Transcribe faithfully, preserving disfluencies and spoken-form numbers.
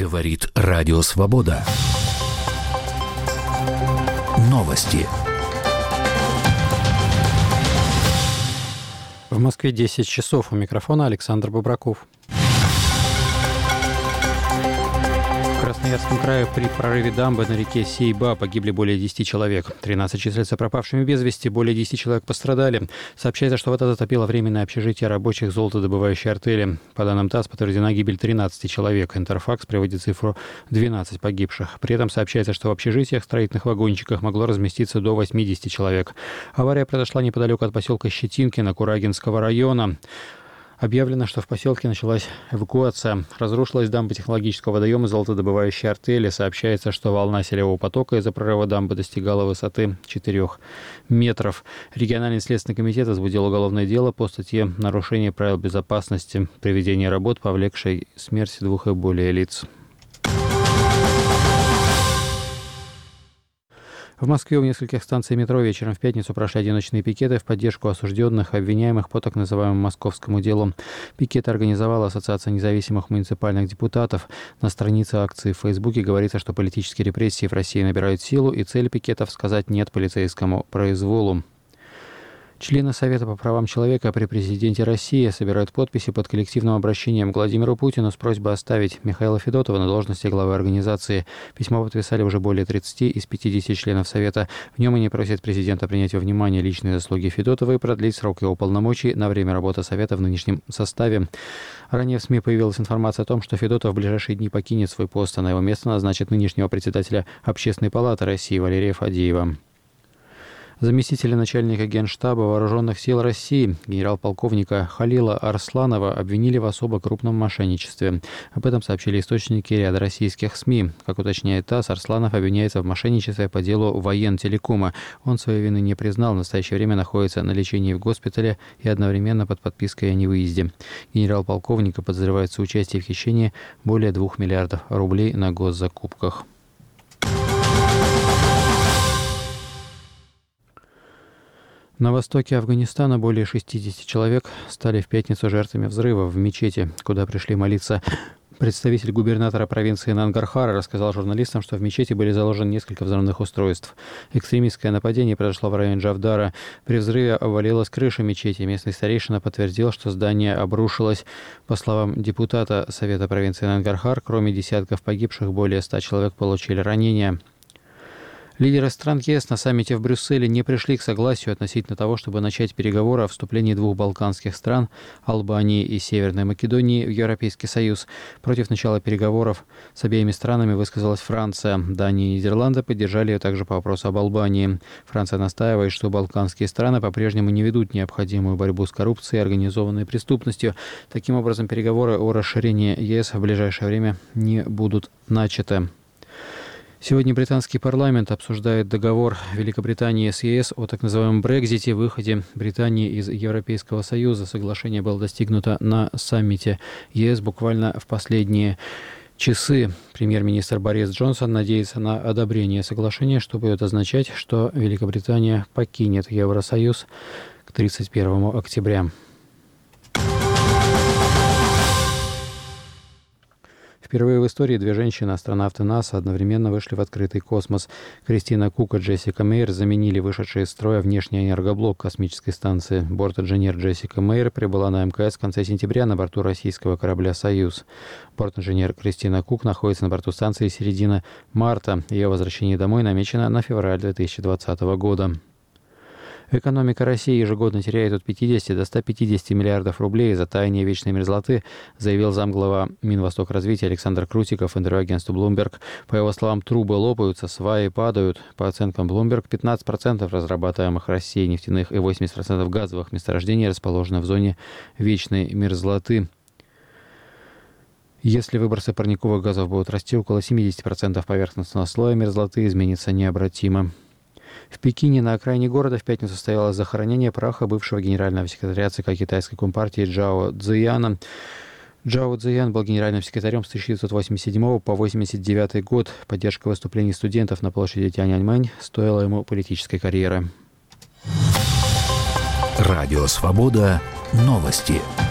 Говорит Радио Свобода. Новости. В Москве десять часов. У микрофона Александр Бобраков. В Красноярском крае при прорыве дамбы на реке Сейба погибли более десяти человек. тринадцать числятся пропавшими без вести, более десяти человек пострадали. Сообщается, что вода затопила временное общежитие рабочих золотодобывающей артели. По данным ТАСС, подтверждена гибель тринадцати человек. Интерфакс приводит цифру двенадцать погибших. При этом сообщается, что в общежитиях, строительных вагончиках могло разместиться до восьмидесяти человек. Авария произошла неподалеку от поселка Щетинкино Курагинского района. Объявлено, что в поселке началась эвакуация. Разрушилась дамба технологического водоема золотодобывающей артели. Сообщается, что волна селевого потока из-за прорыва дамбы достигала высоты четырёх метров. Региональный следственный комитет возбудил уголовное дело по статье «Нарушение правил безопасности при ведении работ, повлекшей смерть двух и более лиц». В Москве у нескольких станций метро вечером в пятницу прошли одиночные пикеты в поддержку осужденных, обвиняемых по так называемому московскому делу. Пикеты организовала Ассоциация независимых муниципальных депутатов. На странице акции в Фейсбуке говорится, что политические репрессии в России набирают силу, и цель пикетов – сказать «нет» полицейскому произволу. Члены Совета по правам человека при президенте России собирают подписи под коллективным обращением к Владимиру Путину с просьбой оставить Михаила Федотова на должности главы организации. Письмо подписали уже более тридцати из пятидесяти членов Совета. В нем они просят президента принять во внимание личные заслуги Федотова и продлить срок его полномочий на время работы Совета в нынешнем составе. Ранее в СМИ появилась информация о том, что Федотов в ближайшие дни покинет свой пост, а на его место назначат нынешнего председателя Общественной палаты России Валерия Фадеева. Заместителя начальника Генштаба Вооруженных сил России генерал-полковника Халила Арсланова обвинили в особо крупном мошенничестве. Об этом сообщили источники ряда российских СМИ. Как уточняет ТАСС, Арсланов обвиняется в мошенничестве по делу Воентелекома. Он своей вины не признал, в настоящее время находится на лечении в госпитале и одновременно под подпиской о невыезде. Генерал-полковника подозревают в соучастии в хищении более двух миллиардов рублей на госзакупках. На востоке Афганистана более шестидесяти человек стали в пятницу жертвами взрыва в мечети, куда пришли молиться. Представитель губернатора провинции Нангархара рассказал журналистам, что в мечети были заложены несколько взрывных устройств. Экстремистское нападение произошло в районе Джавдара. При взрыве обвалилась крыша мечети. Местный старейшина подтвердил, что здание обрушилось. По словам депутата Совета провинции Нангархар, кроме десятков погибших, более ста человек получили ранения. Лидеры стран ЕС на саммите в Брюсселе не пришли к согласию относительно того, чтобы начать переговоры о вступлении двух балканских стран – Албании и Северной Македонии – в Европейский Союз. Против начала переговоров с обеими странами высказалась Франция. Дания и Нидерланды поддержали ее также по вопросу об Албании. Франция настаивает, что балканские страны по-прежнему не ведут необходимую борьбу с коррупцией и организованной преступностью. Таким образом, переговоры о расширении ЕС в ближайшее время не будут начаты. Сегодня британский парламент обсуждает договор Великобритании с ЕС о так называемом Брекзите, выходе Британии из Европейского Союза. Соглашение было достигнуто на саммите ЕС буквально в последние часы. Премьер-министр Борис Джонсон надеется на одобрение соглашения, что будет означать, что Великобритания покинет Евросоюз к тридцать первому октября. Впервые в истории две женщины-астронавты НАСА одновременно вышли в открытый космос. Кристина Кук и Джессика Мейер заменили вышедший из строя внешний энергоблок космической станции. Борт-инженер Джессика Мейер прибыла на МКС в конце сентября на борту российского корабля «Союз». Борт-инженер Кристина Кук находится на борту станции с середины марта. Ее возвращение домой намечено на февраль две тысячи двадцатого года. Экономика России ежегодно теряет от пятидесяти до ста пятидесяти миллиардов рублей из-за таяния вечной мерзлоты, заявил замглава Минвостокразвития Александр Крутиков интервью агентству Bloomberg. По его словам, трубы лопаются, сваи падают. По оценкам Bloomberg, пятнадцать процентов разрабатываемых Россией нефтяных и восемьдесят процентов газовых месторождений расположены в зоне вечной мерзлоты. Если выбросы парниковых газов будут расти, около семьдесят процентов поверхностного слоя мерзлоты изменится необратимо. В Пекине на окраине города в пятницу состоялось захоронение праха бывшего генерального секретаря ЦК Китайской Компартии Чжао Цзияна. Чжао Цзиян был генеральным секретарем с тысяча девятьсот восемьдесят седьмого по восемьдесят девятый год. Поддержка выступлений студентов на площади Тяньаньмэнь стоила ему политической карьеры. Радио Свобода. Новости.